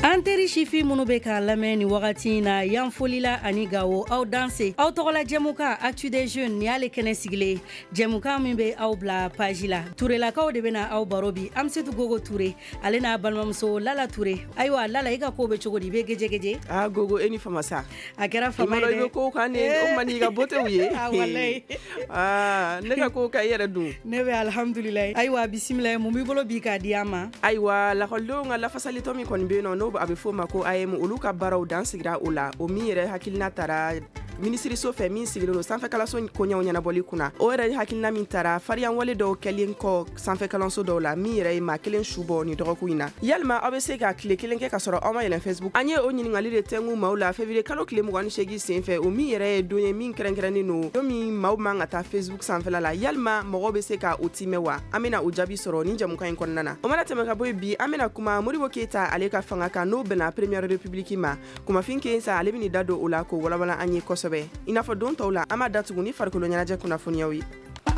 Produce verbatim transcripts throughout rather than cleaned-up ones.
An teri sifi minnu bɛ ka lamɛn ni wagati na yan folila ani Gawo aw danse aw tɔgɔla jɛmukan Actu des Jeunes ni y'ale kɛnɛ sigilen jɛmukan min bɛ aw bila page la Turelakaw de bɛna aw baro bi Amsetu Gogo Ture ale n'a balimamuso Lala Ture ayiwa Lala i ka ko bɛ cogo di i bɛ gejegeje ah Gogo e ni fama sa a kɛra fama ye dɛ i bɛ ko kan ne o mani ka botew ye ah wallahi ah ne ka ko ka yɛrɛ dun ne bɛ alhamdulillah ayiwa bisimila mun b'i bolo bi ka di an ma ayiwa lakɔlidenw ka lafasalitɔ min kɔni bɛ yen nɔ a bɛ fɔ ma ko A M olu ka baaraw dan sigira o la o min yɛrɛ hakilina tara minisiriso fɛ min sigilen don sanfɛ kalanso koɲɛw ɲɛnabɔli kunna o yɛrɛ hakilina min tara fariyan wale dɔw kɛlen kɔ sanfɛ kalanso dɔw la min yɛrɛ ye maa kelen su bɔ ni dɔgɔkun in na yalima aw bɛ se ka tile kelen kɛ ka sɔrɔ aw ma yɛlɛn Facebook an ye o ɲininkali de tɛngu maaw la février kalo tile mugan ni seegin sen fɛ o min yɛrɛ ye don ye min kɛrɛnkɛrɛnnen don don min maaw man ka taa Facebook sanfɛla la yalima mɔgɔw bɛ se ka o timɛ wa an bɛna o jaabi sɔrɔ ni jamukan in kɔnɔna na o mana tɛmɛ ka bɔ yen bi an bɛna kuma Modibo Keyita ale ka fanga kan n'o bɛnna Première République ma kumafin Keyita ale bɛna da don o la ko walawala an ye kosɛbɛ i n'a fɔ don tɔw la an b'a datugu ni farikolo ɲɛnajɛ kunnafoniyaw ye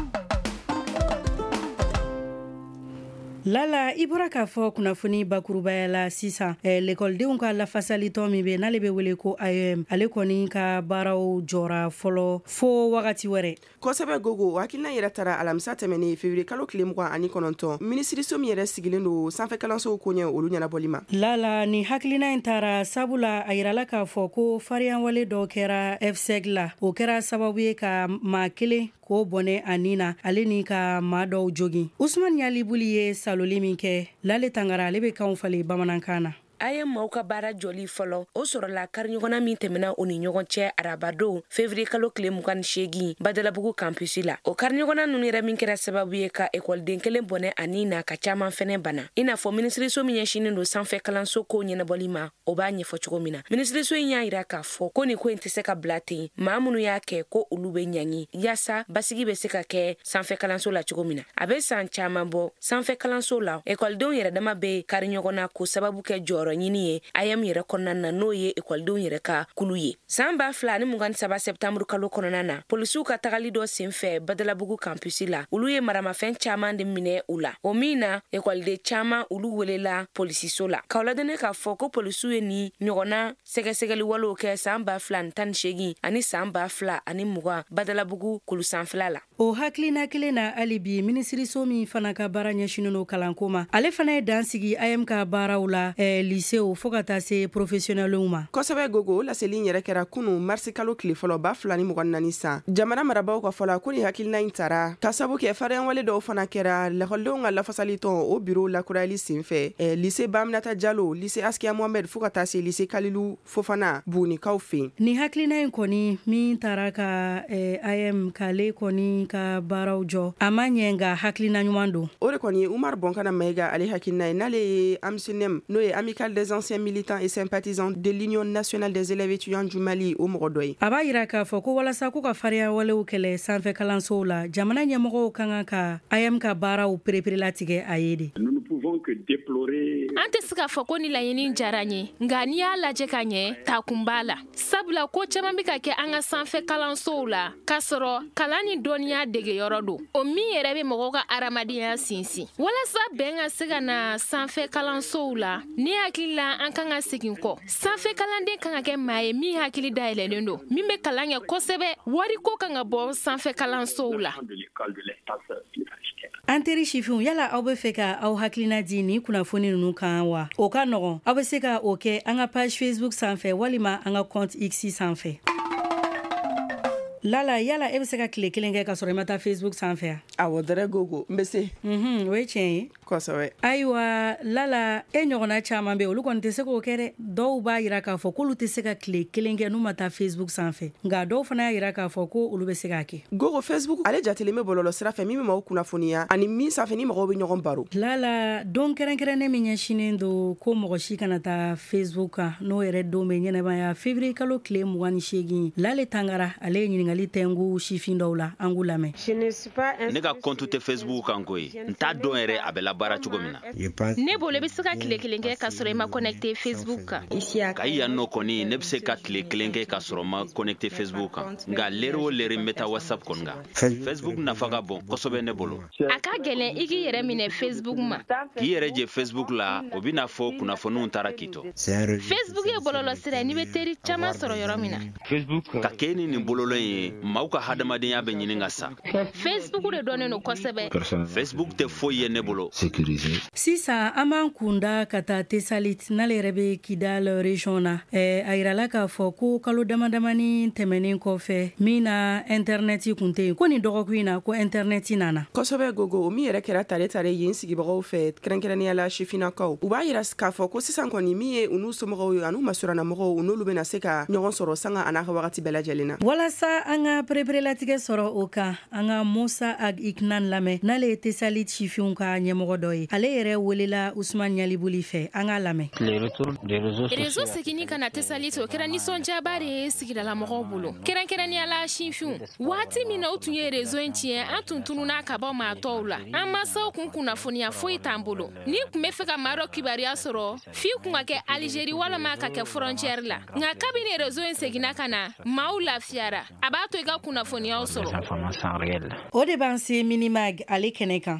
Lala i bɔra k'a fɔ kunnafoni bakurubaya la sisan eh, l'écoledenw ka lafasalitɔ min bɛ n'ale bɛ wele ko A M ale kɔni ka baaraw jɔra fɔlɔ fo wagati wɛrɛ kosɛbɛ Gogo hakilina yɛrɛ tara alamisa tɛmɛnen février kalo tile mugan ani kɔnɔntɔn minisiriso min yɛrɛ sigilen don sanfɛ kalansow koɲɛ olu ɲɛnabɔli ma Lala ni hakilina in tara sabula a yirala k'a fɔ ko fariyanwale dɔ kɛra F S E C la o kɛra sababu ye ka maa kelen k'o bɔnɛ a nin na ale ni ka maa dɔw jogin Usman Yalibuli ye saloli min kɛ Lale Tangara ale bɛ kanw falen bamanankan na A ye maaw ka baara jɔli fɔlɔ o sɔrɔla kariɲɔgɔnna min tɛmɛna o ni ɲɔgɔn cɛ arabadon février kalo tile mugan ni seegin Badalabugu campus la o kariɲɔgɔnna ninnu yɛrɛ min kɛra sababu ye ka ekɔliden kelen bɔnɛ ani na ka caman fɛnɛ bana i n'a fɔ minisiriso min ɲɛsinen don sanfɛ kalanso ko ɲɛnabɔli ma o b'a ɲɛfɔ cogo min na minisiriso in y'a yira k'a fɔ ko ni ko in tɛ se ka bila ten maa minnu y'a kɛ ko olu bɛ ɲangi yaasa basigi bɛ se ka kɛ sanfɛ kalanso la cogo min na a bɛ san caman bɔ sanfɛ kalanso la ekɔlidenw yɛrɛ dama bɛ kariɲɔgɔnna ko sababu kɛ jɔyɔrɔ ɲini ye A M yɛrɛ kɔnɔna na n'o ye ekɔlidenw yɛrɛ ka kulu ye san ba fila ani mugan ni saba septembre kalo kɔnɔna na polisiw ka tagali dɔ senfɛ Badalabugu campus la olu ye maramafɛn caman de minɛ u la o min na ekɔliden caman olu welela polisiso la k'aw ladɛnɛ k'a fɔ ko polisiw ye ni ɲɔgɔnna sɛgɛsɛgɛli walew kɛ san ba fila ani tan ni seegin ani san ba fila ani mugan Badalabugu kulu sanfɛla la o hakilina kelen na hali bi minisiriso min fana ka baara ɲɛsinen don kalanko ma ale fana ye dan sigi A M ka baaraw la eh, lycéew fo ka taa se professionnels ma kosɛbɛ Gogo laseli yɛrɛ kɛra kunu marsi kalo tile fɔlɔ ba fila ni mugan naani san jamana marabaw ka fɔla ko ni hakilina in tara ka sabu kɛ fariyanwale dɔw fana kɛra lakɔlidenw ka lafasalitɔ o bureau lakurayali senfɛ eh, lycée Baminata Diallo lycée Askia Mohamed fo ka taa se lycée Kalilu Fofana Bugunikaw fɛ ni hakilina in kɔni min tara ka eh, A M k'ale kɔni ka baaraw jɔ a ma ɲɛ nka hakilina ɲuman don o de kɔni Umar Bonkana Mayiga ale hakilina ye n'ale ye AMSUNEM n'o ye Amicale des anciens militants et sympathisants de l'Union nationale des élèves étudiants du Mali o mɔgɔ dɔ ye a b'a yira k'a fɔ ko walasa ko ka fariyanwalew kɛlɛ sanfɛ kalansow la jamana ɲɛmɔgɔw ka kan ka A M ka baaraw perepere latigɛ a ye de an tɛ se k'a fɔ ko ni laɲini diyara an ye nka n'i y'a lajɛ ka ɲɛ ta kun b'a la sabula ko caman bɛ ka kɛ an ka sanfɛ kalansow la k'a sɔrɔ kalan ni dɔnniya degeyɔrɔ don o min yɛrɛ bɛ mɔgɔw ka adamadenya sinsin walasa bɛn ka se ka na sanfɛ kalansow la ne hakili la an kan ka segin kɔ sanfɛ kalanden kan ka kɛ maa ye min hakili dayɛlɛlen don min bɛ kalan kɛ kosɛbɛ wariko kan ka bɔ sanfɛ kalansow la an teri sifinw yala aw bɛ fɛ ka aw hakilina di ni kunnafoni ninnu kan wa o ka nɔgɔn aw bɛ se ka o kɛ an ka page Facebook sanfɛ walima an ka compte X sanfɛ Lala yala e bɛ se ka tile kelen kɛ ka sɔrɔ i ma taa Facebook sanfɛ a awɔ dɛrɛ Gogo n bɛ se mhm o ye tiɲɛ ye kosɛbɛ ayiwa Lala e ɲɔgɔnna caman bɛ olu kɔni tɛ se k'o kɛ dɛ dɔw b'a yira k'a fɔ k'olu tɛ se ka tile kelen kɛ n'u ma taa Facebook sanfɛ nka dɔw fana y'a yira k'a fɔ ko olu bɛ se k'a kɛ Gogo Facebook ale jatelen bɛ bɔlɔlɔ sira fɛ min bɛ maaw kunnafoniya ani min sanfɛ ni mɔgɔw bɛ ɲɔgɔn baro Lala don kɛrɛnkɛrɛnnen min ɲɛsinen don ko mɔgɔ si kana taa Facebook kan n'o yɛrɛ don bɛ ɲɛnɛmaya février kalo tile mugan ni seegin Lale Tangara ale ye ɲininkali ɲiningali tɛngu sifin dɔw la an k'u lamɛn. ne ka compte tɛ Facebook kan koyi n t'a dɔn yɛrɛ a bɛ labaara cogo min na. ne bolo bɛ se ka tile kelen kɛ ka sɔrɔ i ma connecté Facebook kan. ka yan nɔ kɔni ne bɛ se ka tile kelen kɛ ka sɔrɔ ma connecté Facebook kan nka lere o lere n bɛ taa WhatsApp kɔni kan. Facebook nafa ka bon kosɛbɛ ne bolo. a ka gɛlɛn i k'i yɛrɛ minɛ Facebook ma. k'i yɛrɛ je Facebook la o bɛna fɔ kunnafoniw taara k'i to. Facebook ye bɔlɔlɔ sira ye n'i bɛ teri caman sɔrɔ yɔrɔ min na. ka kɛ ni nin bololɔ ye maaw ka hadamadenya bɛ ɲini ka sa. Facebook de dɔnnen don kosɛbɛ. Facebook tɛ foyi ye ne bolo. sisan an b'an kunda ka taa Tesalit n'ale yɛrɛ bɛ Kidal region na eh, a yirala k'a fɔ ko kalo damadamani tɛmɛnen kɔfɛ min na interneti kun tɛ yen ko nin dɔgɔkun in na ko interneti nana. kosɛbɛ gogo o min yɛrɛ kɛra tare tare yen sigibagaw fɛ kɛrɛnkɛrɛnnenya la sifinnakaw u b'a yira k'a fɔ ko sisan kɔni min ye unu somɔgɔw ye anu masuranamɔgɔw u n'olu bɛna se ka ɲɔgɔn sɔrɔ sanga an'a ka wagati bɛɛ lajɛlen na. walasa an ka pereperelatigɛ sɔrɔ o kan an ka Musa Ag Iknan lamɛn n'ale ye Tesalit sifinw ka ɲɛmɔgɔ dɔ ye ale yɛrɛ welela Usman Ɲalibuli fɛ an ka lamɛn. réseau seginni ka na Tesalit o kɛra nisɔndiyaba de ye sigidalamɔgɔw bolo kɛrɛnkɛrɛnnenya la sifinw waati min na o tun ye réseau in tiɲɛ an tun tununa ka bɔ maa tɔw la an masaw kun kunnafoniya foyi t'an bolo ni kun bɛ fɛ ka maa dɔ kibaruya sɔrɔ f'i kun ka kɛ Algérie walama ka kɛ frontière la nka kabini réseau in seginna ka na maaw lafiyara a b'a to i ka kunnafoniyaw sɔrɔ. o de b'an se Minimag ale kɛnɛ kan.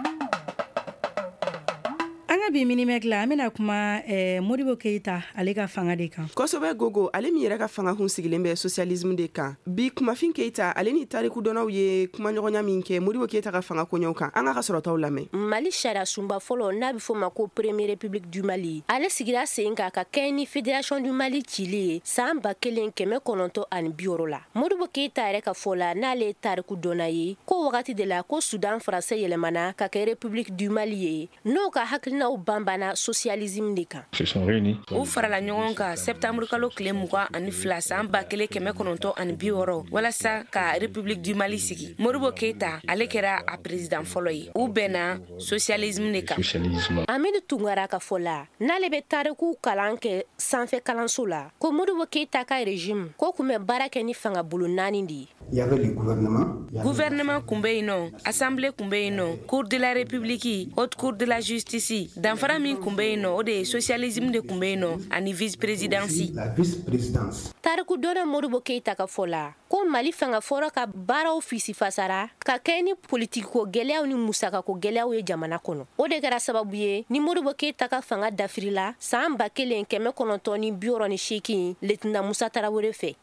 bi Minimag la an bɛna kuma eh, Modibo Keita ale ka fanga de kan. kosɛbɛ gogo ale min yɛrɛ ka fanga hun sigilen bɛ socialisme de kan bi kumafin Keita ale ni tariku dɔnnaw ye kuma ɲɔgɔnya min kɛ Modibo Keita ka fanga koɲɛw kan an ka ka sɔrɔtaw lamɛn. Mali sariya sunba fɔlɔ n'a bɛ fɔ ma ko Première République du Mali ale sigira sen kan ka kɛ ni Fédération du Mali cili ye san ba kelen kɛmɛ kɔnɔntɔn ani bi wɔɔrɔ la. Modibo Keita yɛrɛ ka fɔ la n'ale ye tariku dɔnna ye ko wagati de la ko Sudan français yɛlɛmana ka kɛ République du Mali ye n'o ka hakilinaw banbana socialisme de kan. u farala ɲɔgɔn kan septembre kalo tile mugan ani fila san ba kelen kɛmɛ kɔnɔntɔn ani bi wɔɔrɔ walasa ka République du Mali sigi. Modibo Keita ale kɛra a président fɔlɔ ye u bɛnna socialisme de kan. Aminu Tunkara ka fɔ la n'ale bɛ tariku kalan kɛ sanfɛ kalanso la ko Modibo Keita ka régime ko kun bɛ baara kɛ ni fanga bolo naani de ye. gouvernement kun bɛ yen nɔ assemblée kun bɛ yen nɔ cour de la république haute cour de la justice danfara min kun bɛ yen nɔ o de ye socialisme de kun bɛ yen nɔ ani vice présidence. tariku dɔnna Modibo Keita ka fɔ la ko Mali fanga fɔra ka baaraw fisi fasara ka kɛ ni politique ko gɛlɛyaw ni musaka ko gɛlɛyaw ye jamana kɔnɔ o de kɛra sababu ye ni Modibo Keita ka fanga dafirila san ba kelen kɛmɛ kɔnɔntɔn ni bi wɔɔrɔ ni seegin lieutenant Musa Tarawele fɛ.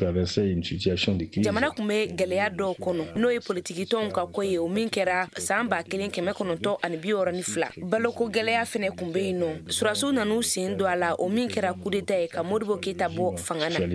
jamana kun bɛ gɛlɛya dɔw kɔnɔ n'o ye politiki tɔnw ka ko ye o min kɛra san ba kelen kɛmɛ kɔnɔntɔn ani bi wɔɔrɔ ni fila baloko gɛlɛya fɛnɛ kun bɛ yen nɔ surasiw nan'u sen don a la o min kɛra coup d'état ye ka Modibo Keita bɔ fanga na.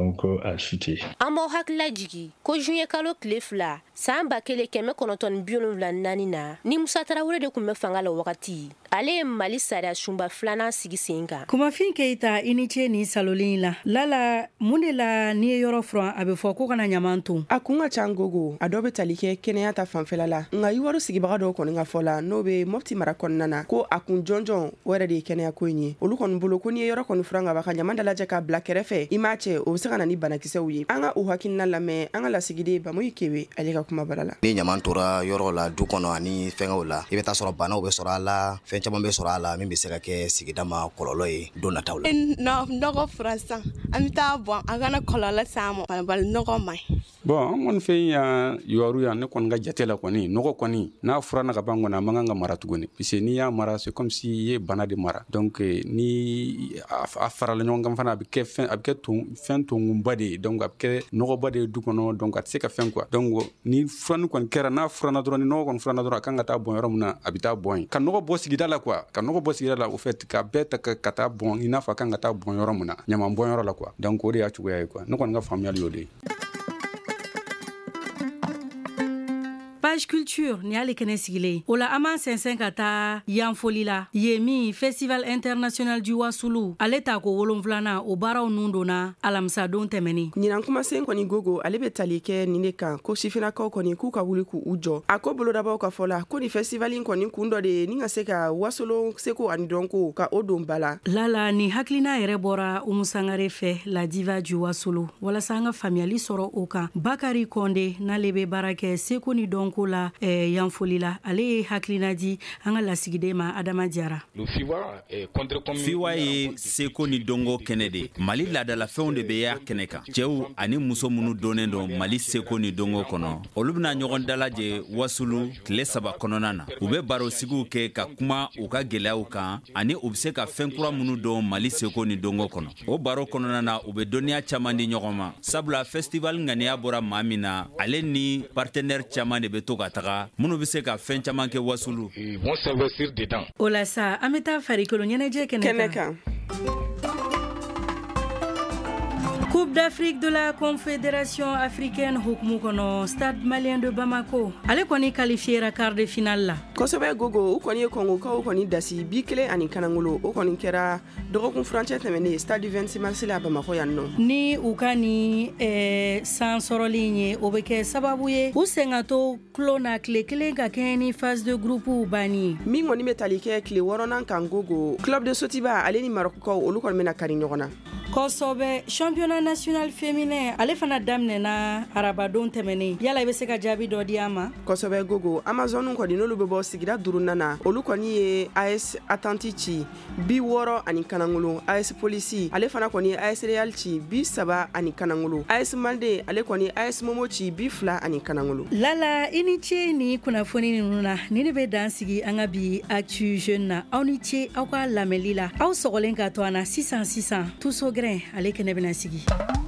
an b'aw hakilila jigi ko juillet kalo tile fila san ba kelen kɛmɛ kɔnɔntɔn ni bi wolonwula ni naani na ni Musa Tarawele de kun bɛ fanga la wagati ale ye Mali sariya sunba filanan sigi sen kan. Kumafin Keita i ni ce nin salolin la lala mun de la n'i ye yɔrɔ furan a bɛ fɔ ko kana ɲaman ton. a kun ka can gogo a dɔw bɛ tali kɛ kɛnɛya ta fanfɛla la nka i wari sigibaga dɔw kɔni ka fɔ la n'o bɛ Mopti mara kɔnɔna na ko a kun jɔnjɔn o yɛrɛ de ye kɛnɛya ko in ye olu kɔni bolo ko n'i ye yɔrɔ kɔni furan ka ba ka ɲaman dalajɛ k'a bila kɛrɛfɛ i m'a cɛ o bɛ se ka na ni banakisɛw ye an ka o hakilina lamɛn an ka lasigiden Bamoyi Kewe ale ka kuma bara la. ni ɲaman tora yɔrɔ la du kɔnɔ ani fɛngɛw la i bɛ taa sɔrɔ banaw bɛ sɔrɔ a la fɛn caman bɛ sɔrɔ a la min bɛ se ka kɛ sigida ma kɔlɔlɔ ye don nataw la. nɔgɔ furan sisan an bɛ taa bɔn a kana kɔlɔlɔ s'an ma balibali nɔgɔ man ɲi. bon an kɔni fɛn yan yɔrɔ yan ne kɔni ka jate la kɔni nɔgɔ kɔni n'a furanna ka ban kɔni a man kan ka mara tuguni parce que n'i y'a mara c'est comme si i ye bana de mara donc ni a farala ɲɔgɔn kan fana a bɛ kɛ fɛn a bɛ kɛ ton fɛn tonkunba de ye donc a bɛ kɛ nɔgɔba de ye du kɔnɔ donc a tɛ se ka fɛn quoi donc ni furanni kɔni kɛra n'a furanna dɔrɔn ni nɔgɔ kɔni furanna dɔrɔn a kan ka taa bɔn yɔrɔ min na a bɛ taa bɔn yen ka nɔgɔ bɔ sigida la quoi ka nɔgɔ bɔ sigida la au fait ka bɛɛ ta ka taa bɔn i n'a fɔ a kan ka taa bɔn yɔrɔ min na ɲaman bɔn yɔrɔ la quoi donc o de y'a cogoya ye quoi ne kɔni ka faamuyali y'o de ye. village culture ni ale kɛnɛ sigile o la an b'an sɛnsɛn ka taa yanfoli la ye min festival international du wasulu ale ta ko wolonfilana o baaraw nun donna alamisadon tɛmɛni ɲinan kumasen kɔni gogo ale be tali kɛ nin de kan ko sifinakaw kɔni k'u ka wuli k'u jɔ a ko bolodabaw ka fɔ la ko ni festivalin kɔni kun dɔ de ye ni ka se ka wasolo seko ani dɔnko ka o don bala lala ni hakilina yɛrɛ bɔra Umu Sangare fɛ la diva du wasolo walasa an ka faamuyali sɔrɔ o kan Bakari Konde n'ale be baara kɛ seko ni dɔnko la eh, yanfoli la ale ye hakilina di an ka lasigiden ma Adama Jara fiwa ye seko ni dɔnko kɛnɛ de Mali laadalafɛnw de be y'a kɛnɛ kan cɛw ani muso minnu donnen don Mali seko ni dɔnko kɔnɔ olu bena ɲɔgɔn dalajɛ wasulu tile saba kɔnɔna na u be barosigiw kɛ ka kuma u ka gwɛlɛyaw kan ani u be se ka fɛn kura minnu don Mali seko ni dɔnko kɔnɔ o baro kɔnɔna na u be dɔnniya caman di ɲɔgɔn ma sabula festival ŋaniya bɔra maa min na ale ni partenaire caman de be to ka taga minnu be se ka fɛn caman kɛ wasulu o la sa an be taa farikolo ɲɛnɛjɛ kɛnɛ kan Coupe d'Afrique de la Confédération africaine hukumu kono Stade Malien de Bamako ale kɔni qualifiera quart de finale la kosɛbɛ gogo u kɔni ye kɔngokaw kɔni dasi bi kelen ani kanangolo o kɔni kɛra dɔgɔkun furancɛ tɛmɛnen Stade du vingt-six mars la Bamako yan nɔ ni u ka ni eh, san sɔrɔli ye o be kɛ sababu ye u sen ka to kulo na tile kelen ka kɛ ni phase de groupe banni min kɔni be tali kɛ tile wɔɔrɔnan kan gogo club de Sotiba ale ni Marokukaw olu kɔni bena kari ɲɔgɔn na kosɔbɛ championnat national féminin ale fana daminɛna arabadon tɛmɛnen yala I be se ka jaabi dɔ di an ma kosɛbɛ gogo Amazon kɔni n'olu be bɔ sigida duruna na olu kɔni ye A S Atanti ci bi wɔɔrɔ ani kanangolo A S Polisi ale fana kɔni ye A S Real ci bi saba ani kanangolo A S Malde ale kɔni A S Momo ci bi fila ani kanangolo lala I ni ce ni kunnafoni ninnu na ni ne be dan sigi an ka bi Actu Jeune na aw ni ce aw ka lamɛnli la aw sɔgɔlen ka to an na sisan sisan tuso grɛn ale kɛnɛ bena sigi